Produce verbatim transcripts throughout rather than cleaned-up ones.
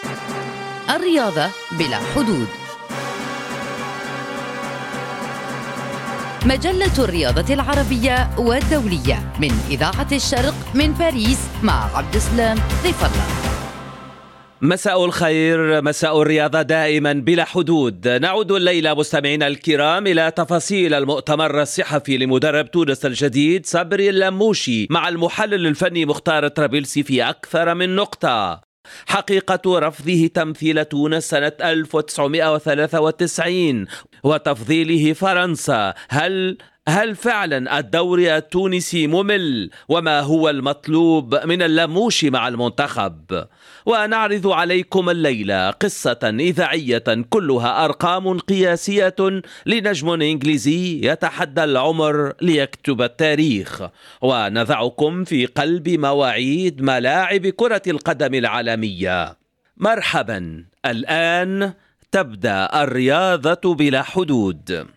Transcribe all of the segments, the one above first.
الرياضة بلا حدود. مجلة الرياضة العربية والدولية من إذاعة الشرق من باريس مع عبد السلام ضيف الله. مساء الخير، مساء الرياضة دائما بلا حدود. نعود الليلة مستمعينا الكرام إلى تفاصيل المؤتمر الصحفي لمدرب تونس الجديد صبري اللموشي مع المحلل الفني مختار طرابلسي في أكثر من نقطة. حقيقة رفضه تمثيل تونس سنة ألف وتسعمائة وثلاثة وتسعين وتفضيله فرنسا، هل هل فعلا الدوري التونسي ممل؟ وما هو المطلوب من اللموشي مع المنتخب؟ ونعرض عليكم الليلة قصة إذاعية كلها أرقام قياسية لنجم إنجليزي يتحدى العمر ليكتب التاريخ، ونضعكم في قلب مواعيد ملاعب كرة القدم العالمية. مرحبا، الآن تبدأ الرياضة بلا حدود.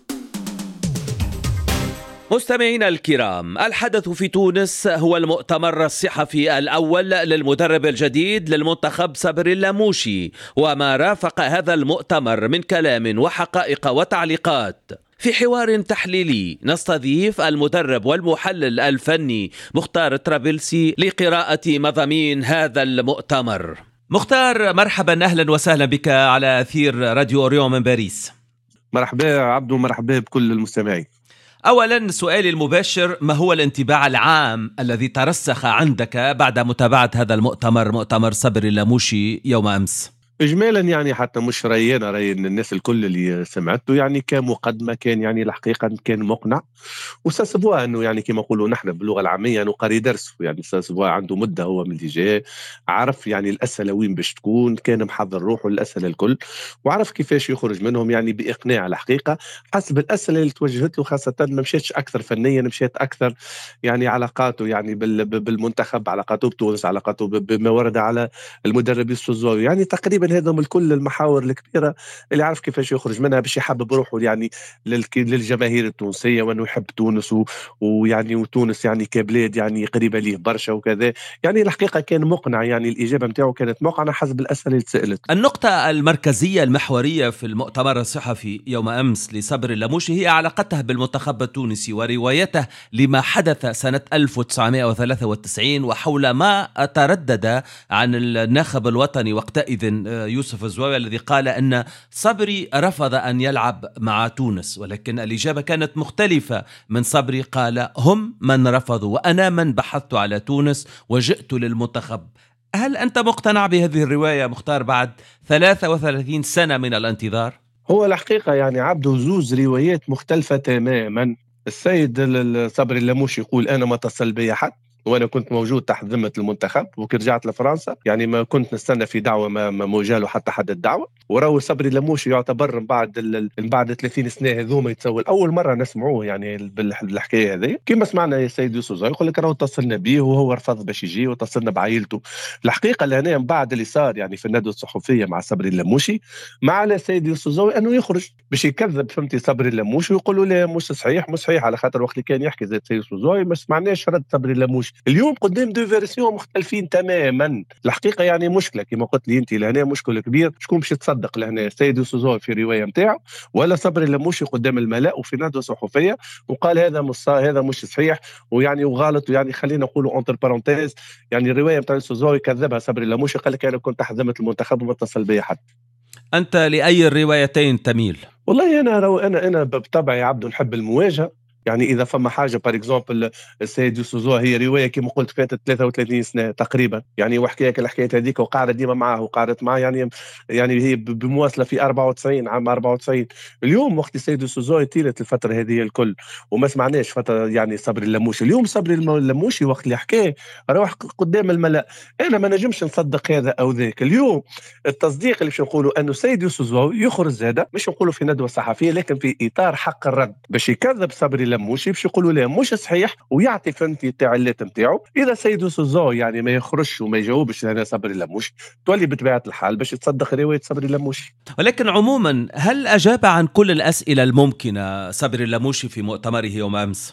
مستمعينا الكرام، الحدث في تونس هو المؤتمر الصحفي الأول للمدرب الجديد للمنتخب صبري اللموشي، وما رافق هذا المؤتمر من كلام وحقائق وتعليقات. في حوار تحليلي نستضيف المدرب والمحلل الفني مختار طرابلسي لقراءة مضامين هذا المؤتمر. مختار، مرحبا، أهلا وسهلا بك على أثير راديو أوريون من باريس. مرحبا عبدو، مرحبا بكل المستمعين. أولا سؤالي المباشر، ما هو الانطباع العام الذي ترسخ عندك بعد متابعة هذا المؤتمر، مؤتمر صبري اللموشي يوم أمس؟ إجمالا يعني حتى مش رأينا رأي الناس الكل اللي سمعته، يعني كمقدمة كان يعني الحقيقة كان مقنع، وساسبوا أنه يعني كما نقولوا نحن باللغة العامية أنه قاري درس، يعني ساسبوا عنده مدة هو من اللي جاء، عرف يعني الأسئلة وين باش تكون، كان محضر روحه الأسئلة الكل وعرف كيفاش يخرج منهم يعني بإقناع. الحقيقة حسب الأسئلة اللي توجهت له، خاصة ما مشيتش أكثر فنيا، مشيت أكثر يعني علاقاته يعني بالمنتخب، علاقاته بتونس، علاقاته بما ورد على المدرب السوزوي، يعني تقريبا هذهم الكل المحاور الكبيرة اللي عارف كيفاش يخرج منها باش يحبب روحه يعني للجماهير التونسية، وانه يحب تونس ويعني وتونس يعني كبلاد يعني قريبة ليه برشا وكذا. يعني الحقيقة كان مقنع، يعني الإجابة متاعه كانت مقنعة حسب الأسئلة اللي تسألت. النقطة المركزية المحورية في المؤتمر الصحفي يوم أمس لصبري اللموشي هي علاقته بالمنتخب التونسي وروايته لما حدث سنة ألف وتسعمائة وثلاثة وتسعين، وحول ما تردد عن الناخب الوطني وقتئذ يوسف الزواوي الذي قال أن صبري رفض أن يلعب مع تونس، ولكن الإجابة كانت مختلفة. من صبري قال هم من رفضوا وأنا من بحثت على تونس وجئت للمنتخب. هل أنت مقتنع بهذه الرواية مختار بعد ثلاثة وثلاثين سنة من الانتظار؟ هو الحقيقة يعني عبده زوز روايات مختلفة تماما. السيد صبري اللموشي يقول أنا ما اتصل بي حد، وانا كنت موجود تحت ذمه المنتخب، وكي رجعت لفرنسا يعني ما كنت نستنى في دعوه، ما ما جاله حتى حد الدعوه. وراو صبري اللموشي يعتبر من بعد ال... بعد ثلاثين سنه هذوما يتسول اول مره نسمعوه يعني بالحكايه هذه. كما سمعنا يا سيد يوسف يقول لك راهو اتصلنا به وهو رفض باش يجي، واتصلنا بعائلته. الحقيقه لهنا من بعد اللي صار يعني في الندوه الصحفيه مع صبري اللموشي مع على سيد يوسف انه يخرج باش يكذب فهمتي صبري اللموشي ويقولوا له مش صحيح مش صحيح، على خاطر وقت اللي كان يحكي زي سيد يوسف ما سمعناش رد صبري اللموشي. اليوم قدام دو فيرسيون مختلفين تماما. الحقيقه يعني مشكله كما قلت لي انت لهنا، مشكله كبير. شكون باش يتصدق لهنا، سيد سوزو في روايه نتاعو ولا صبري اللموشي قدام الملأ وفي ندوه صحفيه وقال هذا مش هذا مش صحيح ويعني وغلط، ويعني خلينا نقولوا انتر بارونتيز يعني الروايه نتاع سوزو كذبها صبري اللموشي، قال لك انا كنت تحت ذمه المنتخب وما اتصل بي حد. انت لاي الروايتين تميل؟ والله انا رو انا انا بطبعي عبد نحب المواجهه. يعني اذا فما حاجه بار اكزومبل السيد يوسف هي روايه كما قلت فاتت ثلاثة وثلاثين سنه تقريبا، يعني وحكايه الحكايه هذيك وقاعده ديما معاه وقعدت معاه يعني يعني هي بمواصله في أربعة وتسعين عام أربعة وتسعين. اليوم وقت السيد يوسف طيلت الفتره هذه الكل وما سمعناش فتره يعني صبري اللموشي. اليوم صبري اللموشي وقت اللي حكاه روح قدام الملأ، انا ما نجمش نصدق هذا او ذاك. اليوم التصديق اللي باش نقولوا انه السيد يوسف يخرج زاده مش نقولوا في ندوه صحفيه لكن في اطار حق الرد باش يكذب صبري مش باش يقولوا له مش صحيح ويعطي فهمتي التعليلات نتاعو. اذا سيد سوزو يعني ما يخرجش وما يجاوبش هنا صبري اللموشي تولي بطبيعه الحال باش يتصدق روايه صبري اللموشي. ولكن عموما هل اجاب عن كل الاسئله الممكنه صبري اللموشي في مؤتمره يوم امس؟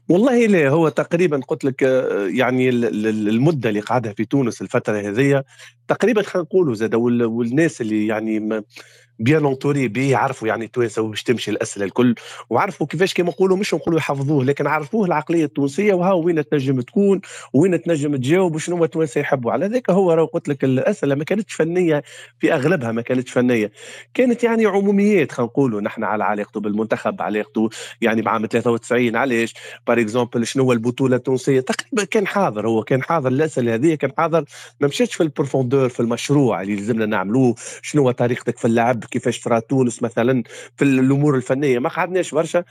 والله لا، هو تقريبا قلت لك يعني المدة اللي قعدها في تونس الفترة هذه تقريبا خلينا نقولوا زاد، والناس اللي يعني بيان اونتوري بيه يعرفوا يعني التوانسه باش تمشي الاسئله الكل، وعرفوا كيفاش كما نقولوا مش نقولوا يحفظوه، لكن عرفوه العقليه التونسيه وها وين تنجم تكون وين تنجم تجاوب وشنو هو التوانسه يحبوا. على ذاك هو راه قلت لك الاسئله ما كانتش فنيه في اغلبها، ما كانتش فنيه، كانت يعني عموميات. خلينا نقولوا نحن على علاقته بالمنتخب، علاقته يعني بعام ثلاثة وتسعين علاش بار اكزومبل، شنو هو البطوله التونسيه، تقريبا كان حاضر، هو كان حاضر الاسئله هذه، كان حاضر، ما مشيتش في البروفوندور في المشروع اللي لازمنا نعملوه، شنو هو طريقتك في اللعب، كيفاش ترى تونس مثلا في الامور الفنيه. ما قعدناش برشا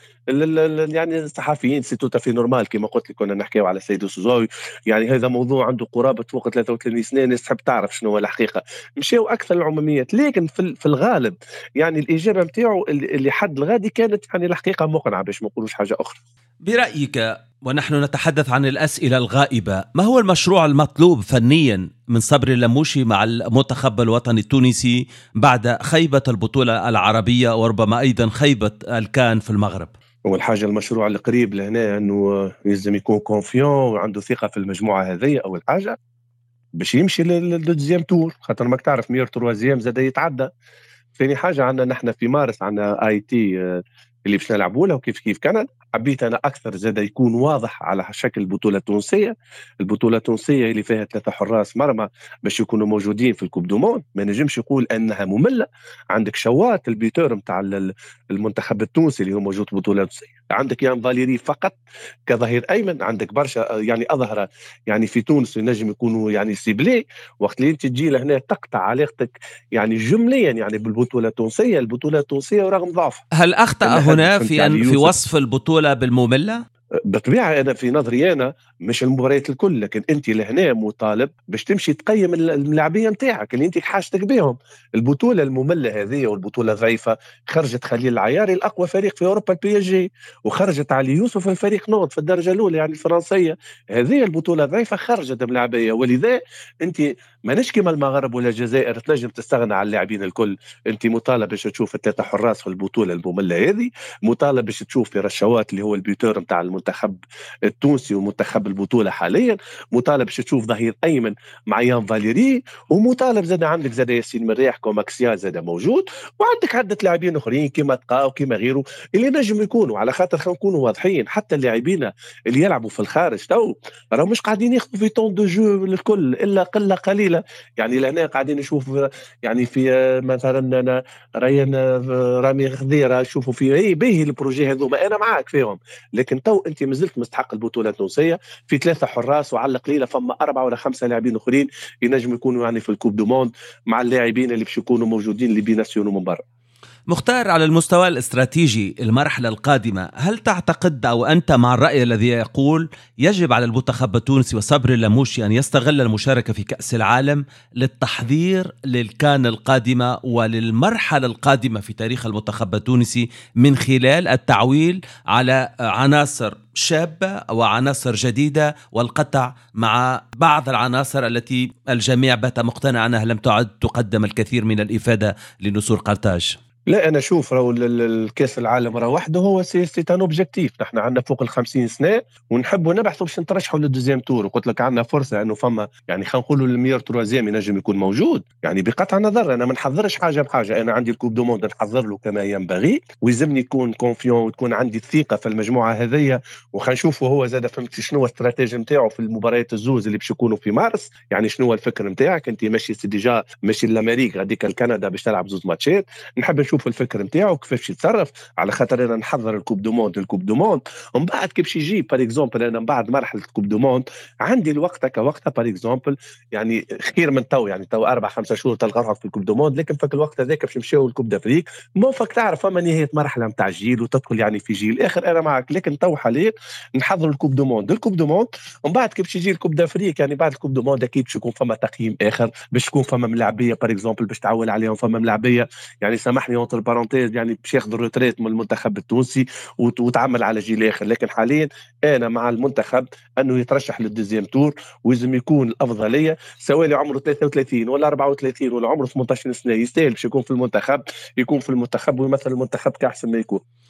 يعني الصحفيين سي تو في نورمال كما قلت لك، كنا نحكيو على السيد السوزاوي، يعني هذا موضوع عنده قرابه فوق ثلاثة وثلاثين سنه، الناس تحب تعرف شنو هو الحقيقه، مشاو اكثر العموميات. لكن في, في الغالب يعني الاجابه نتاعو اللي حد الغادي كانت يعني الحقيقه مقنعه، باش ما نقولوش حاجه اخرى. برأيك ونحن نتحدث عن الأسئلة الغائبة، ما هو المشروع المطلوب فنيا من صبري اللموشي مع المنتخب الوطني التونسي بعد خيبة البطولة العربية وربما أيضا خيبة الكان في المغرب؟ أول حاجة المشروع القريب لهنا أنه يلزم يكون كونفيون وعنده ثقة في المجموعة هذه، أول حاجة باش يمشي للدوزيام تور، خاطر ماك تعرف مير تروازيام زاد يتعدى. ثاني حاجة عندنا نحن في مارس عندنا اي تي اللي باش نلعبوا له كيف كيف كندا. حبيت انا اكثر زاد يكون واضح على شكل البطوله التونسيه، البطوله التونسيه اللي فيها ثلاثه حراس مرمى باش يكونوا موجودين في الكوب دو موند. ما نجمش يقول انها ممله. عندك شوات البيتور نتاع المنتخب التونسي اللي هو موجود في البطوله التونسيه، عندك يان فاليري فقط كظهير ايمن، عندك برشا يعني اظهره يعني في تونس ينجم يكونوا يعني سيبلي. وقت اللي انت تجي لهنا تقطع علاقتك يعني جمليا يعني بالبطوله التونسيه، البطوله التونسيه ورغم ضعف. هل اخطا هنا في أن في وصف البطوله بالممله؟ بالطبيعه انا في نظري انا مش المباريات الكل، لكن انت لهنا مطالب باش تمشي تقيم اللاعبيه نتاعك اللي انت حاجتك بهم. البطوله الممله هذه والبطوله ضعيفه خرجت خليل العياري الاقوى فريق في اوروبا البي اس جي، وخرجت علي يوسف الفريق نوض في الدرجه الاولى يعني الفرنسيه. هذه البطوله ضعيفه خرجت ملاعبيه، ولذا انت ما نش كما المغرب ولا الجزائر تنجم تستغنى عن اللاعبين الكل. انت مطالب باش تشوف ثلاثه حراس في البطوله الممله هذه، مطالب باش تشوف في رشوات اللي هو البيوتور نتاع المنتخب التونسي ومنتخب البطوله حاليا، مطالب باش تشوف ظهير ايمن مع يان فاليري، ومطالب زاد عندك زاد ياسين مريح كوماكسيال زاد موجود، وعندك عده لاعبين اخرين كما تقاو كما غيره اللي نجم يكونوا. على خاطر خلينا نكونوا واضحين، حتى اللاعبين اللي يلعبوا في الخارج تو راه مش قاعدين ياخذوا في طون دو جو الكل الا قله قليله. يعني لهنا قاعدين نشوف يعني في مثلا انا ريان رامي خضيره نشوفوا في اي باهي البروجي هذوما، انا معاك فيهم، لكن تو انت مازلت مستحق البطوله التونسيه في ثلاثه حراس، وعلى القليله فما اربعه ولا خمسه لاعبين اخرين ينجموا يكونوا يعني في الكوب دو موند مع اللاعبين اللي باش يكونوا موجودين اللي بيناسيونوا من برا. مختار، على المستوى الاستراتيجي المرحلة القادمة، هل تعتقد أو أنت مع الرأي الذي يقول يجب على المنتخب التونسي وصبري اللموشي أن يستغل المشاركة في كأس العالم للتحضير للكان القادمة وللمرحلة القادمة في تاريخ المنتخب التونسي من خلال التعويل على عناصر شابة وعناصر جديدة والقطع مع بعض العناصر التي الجميع بات مقتنع أنها لم تعد تقدم الكثير من الإفادة لنسور قرطاج؟ لا انا اشوف راهو الكاس العالم راه وحده هو سي سي ان اوبجيكتيف. نحن عندنا فوق ال خمسين سنه ونحبوا نبحثوا باش نترشحوا للدوزيام تور، وقلت لك عندنا فرصه انه فما يعني خلينا نقولوا المير تروازيام ينجم يكون موجود. يعني بقطع نظر انا ما نحضرش حاجه بحاجه، انا عندي الكوب دو موند نحضر له كما ينبغي، ويلزمني يكون كونفيون وتكون عندي الثقه في المجموعه هذيا. وخا نشوفوا هو زاد فهمت شنو الاستراتيجي نتاعو في المباريات الزوز اللي باش يكونوا في مارس، يعني شنو هو الفكر نتاعك انت ماشي ديجا ماشي لامريكا هذيك الكندا باش تلعب زوز ماتشات. نحب نشوف الفكر نتاعو كيفاش يتصرف، على خاطر انا نحضر الكوب دو موند الكوب دو موند ومن بعد كيفاش يجي بار اكزومبل. انا من بعد مرحله الكوب دو موند عندي الوقت كوقتها بار اكزومبل يعني خير من تو، يعني تو اربع خمسة شهور تلقى روحك في الكوب دو موند، لكن فك الوقت هذاك باش نمشيو الكوب دافريك مو فك تعرف فما نهايه مرحله نتاع جيل وتدخل يعني في جيل اخر. انا معك، لكن تو حاليا نحضر الكوب دو موند الكوب دو موند ومن بعد كيفاش يجي الكوب دافريك. يعني بعد الكوب دو موند اكيد باش يكون فما تقييم اخر، باش يكون فما ملاعبيه بار اكزومبل باش تعول عليهم، فما ملاعبيه يعني سامحني اونتر بارونتيز يعني باش ياخذ الروتريت من المنتخب التونسي وتعمل على جيل اخر. لكن حاليا انا مع المنتخب انه يترشح للدوزيام تور، ويزم يكون الافضليه سواء عمره ثلاثة وثلاثين ولا أربعة وثلاثين ولا عمره ثمانية عشر سنه، يستاهل باش يكون في المنتخب، يكون في المنتخب ويمثل المنتخب كاحسن ما يكون.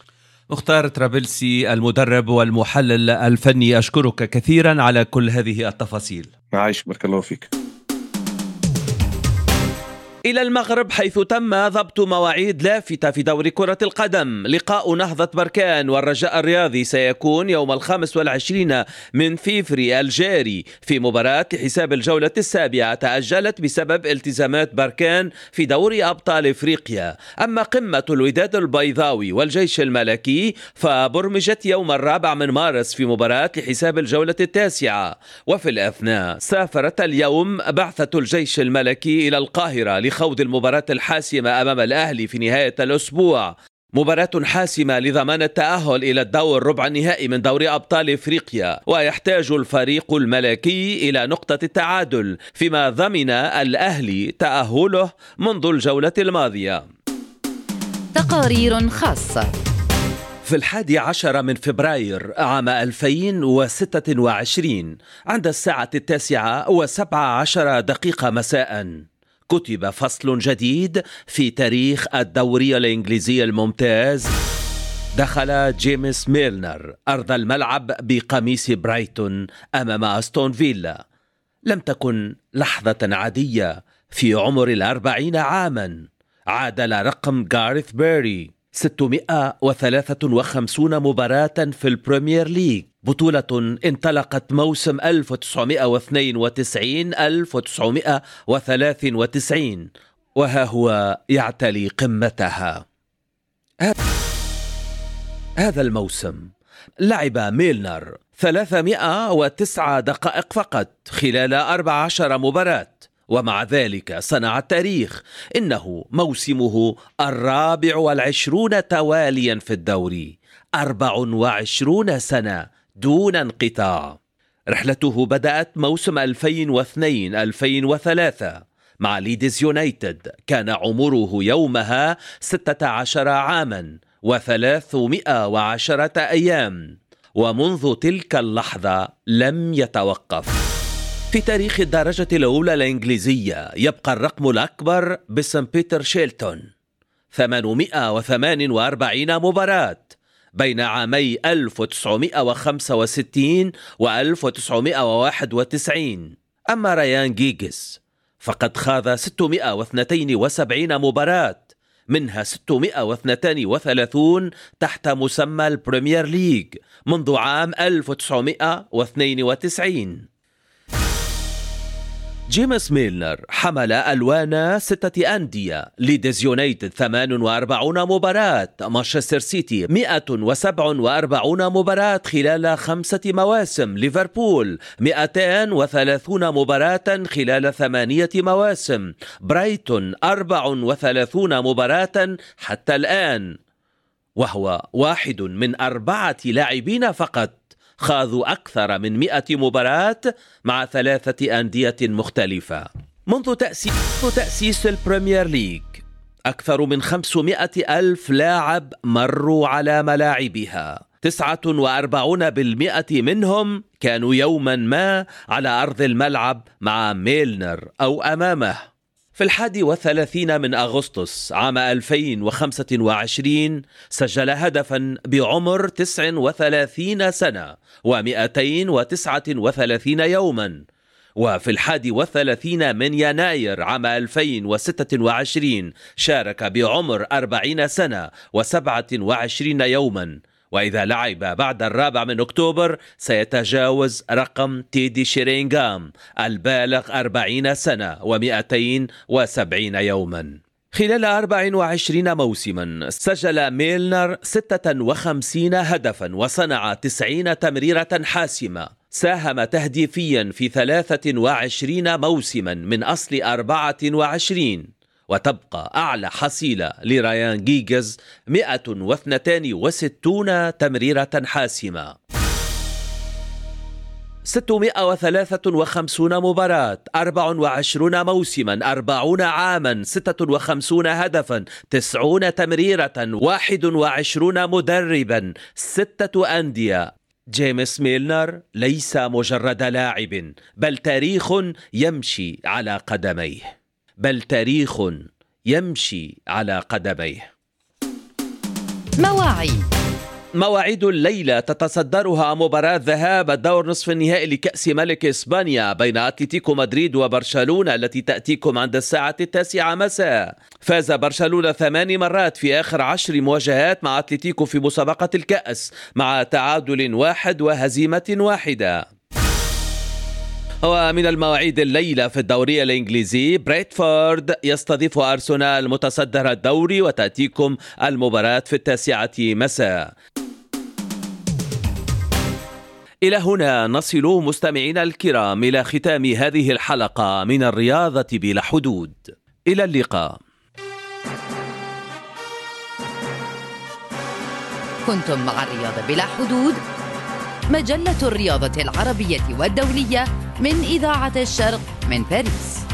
مختار طرابلسي المدرب والمحلل الفني، أشكرك كثيرا على كل هذه التفاصيل. عايش، بارك الله فيك. إلى المغرب، حيث تم ضبط مواعيد لافتة في دوري كرة القدم. لقاء نهضة بركان والرجاء الرياضي سيكون يوم الخامس والعشرين من فيفري الجاري، في مباراة حساب الجولة السابعة تأجلت بسبب التزامات بركان في دوري أبطال إفريقيا. أما قمة الوداد البيضاوي والجيش الملكي فبرمجت يوم الرابع من مارس في مباراة حساب الجولة التاسعة. وفي الأثناء سافرت اليوم بعثة الجيش الملكي إلى القاهرة خوض المباراة الحاسمة أمام الأهلي في نهاية الأسبوع، مباراة حاسمة لضمان التأهل إلى الدور ربع النهائي من دوري أبطال إفريقيا. ويحتاج الفريق الملكي إلى نقطة التعادل، فيما ضمن الأهلي تأهله منذ الجولة الماضية. تقارير خاصة. في الحادي عشر من فبراير عام ألفين وستة وعشرين عند الساعة التاسعة وسبع عشر دقيقة مساء كتب فصل جديد في تاريخ الدوري الإنجليزي الممتاز. دخل جيمس ميلنر أرض الملعب بقميص برايتون أمام أستون فيلا. لم تكن لحظة عادية في عمر الأربعين عاما. عادل رقم غاريث بيري ستمائة وثلاثة وخمسين مباراة في البريمير ليج، بطولة انطلقت موسم ألف وتسعمائة واثنين وتسعين ألف وتسعمائة وثلاثة وتسعين، وها هو يعتلي قمتها. هذا الموسم لعب ميلنر ثلاثمائة وتسعة دقائق فقط خلال أربع عشرة مباراة، ومع ذلك صنع التاريخ. إنه موسمه الرابع والعشرون تواليا في الدوري، أربع وعشرون سنة دون انقطاع. رحلته بدأت موسم ألفين واثنين ألفين وثلاثة مع ليدز يونايتد، كان عمره يومها ستة عشر عاما وثلاثمائة وعشرة أيام، ومنذ تلك اللحظة لم يتوقف. في تاريخ الدرجة الأولى الإنجليزية يبقى الرقم الأكبر باسم بيتر شيلتون، ثمانمائة وثمانية وأربعين مباراة بين عامي ألف وتسعمائة وخمسة وستين و ألف وتسعمائة وواحد وتسعين. أما ريان جيجز فقد خاض ستمائة واثنين وسبعين مباراة، منها ستمائة واثنين وثلاثين تحت مسمى البريمير ليج منذ عام ألف وتسعمائة واثنين وتسعين. جيمس ميلنر حمل ألوان ستة أندية: ليدز يونايتد ثمان وأربعين مباراة، مانشستر سيتي مائة وسبعة وأربعين مباراة خلال خمسة مواسم، ليفربول مائتين وثلاثين مباراة خلال ثمانية مواسم، برايتون أربع وثلاثين مباراة حتى الآن، وهو واحد من أربعة لاعبين فقط خاضوا أكثر من مئة مباراة مع ثلاثة أندية مختلفة. منذ تأسيس, تأسيس البريمير ليج أكثر من خمسمائة ألف لاعب مروا على ملاعبها، تسعة وأربعين بالمئة منهم كانوا يوما ما على أرض الملعب مع ميلنر أو أمامه. في الحادي والثلاثين من أغسطس عام ألفين وخمسة وعشرين سجل هدفا بعمر تسع وثلاثين سنة ومئتين وتسعة وثلاثين يوما. وفي الحادي والثلاثين من يناير عام ألفين وستة وعشرين شارك بعمر أربعين سنة وسبعة وعشرين يوما. وإذا لعب بعد الرابع من أكتوبر سيتجاوز رقم تيدي شيرينغهام البالغ أربعين سنة ومئتين وسبعين يوما. خلال أربع وعشرين موسما سجل ميلنر ستة وخمسين هدفا وصنع تسعين تمريرة حاسمة. ساهم تهديفيا في ثلاثة وعشرين موسما من أصل أربعة وعشرين. وتبقى أعلى حصيلة لريان جيجز مئة واثنين وستين تمريرة حاسمة. ستمائة وثلاثة وخمسين مباراة، أربع وعشرين موسما، أربعين عاما، ستة وخمسين هدفا، تسعون تمريرة، واحد وعشرين مدربا، ستة أندية. جيمس ميلنر ليس مجرد لاعب، بل تاريخ يمشي على قدميه. بل تاريخ يمشي على قدميه. مواعيد مواعيد الليلة تتصدرها مباراة ذهاب الدور نصف النهائي لكأس ملك إسبانيا بين أتلتيكو مدريد وبرشلونة التي تأتيكم عند الساعة التاسعة مساء. فاز برشلونة ثماني مرات في آخر عشر مواجهات مع أتلتيكو في مسابقة الكأس مع تعادل واحد وهزيمة واحدة. ومن المواعيد الليلة في الدوري الإنجليزي بريتفورد يستضيف أرسنال متصدر الدوري وتأتيكم المباراة في التاسعة مساء. إلى هنا نصل مستمعينا الكرام إلى ختام هذه الحلقة من الرياضة بلا حدود. إلى اللقاء. كنتم مع الرياضة بلا حدود، مجلة الرياضة العربية والدولية من إذاعة الشرق من باريس.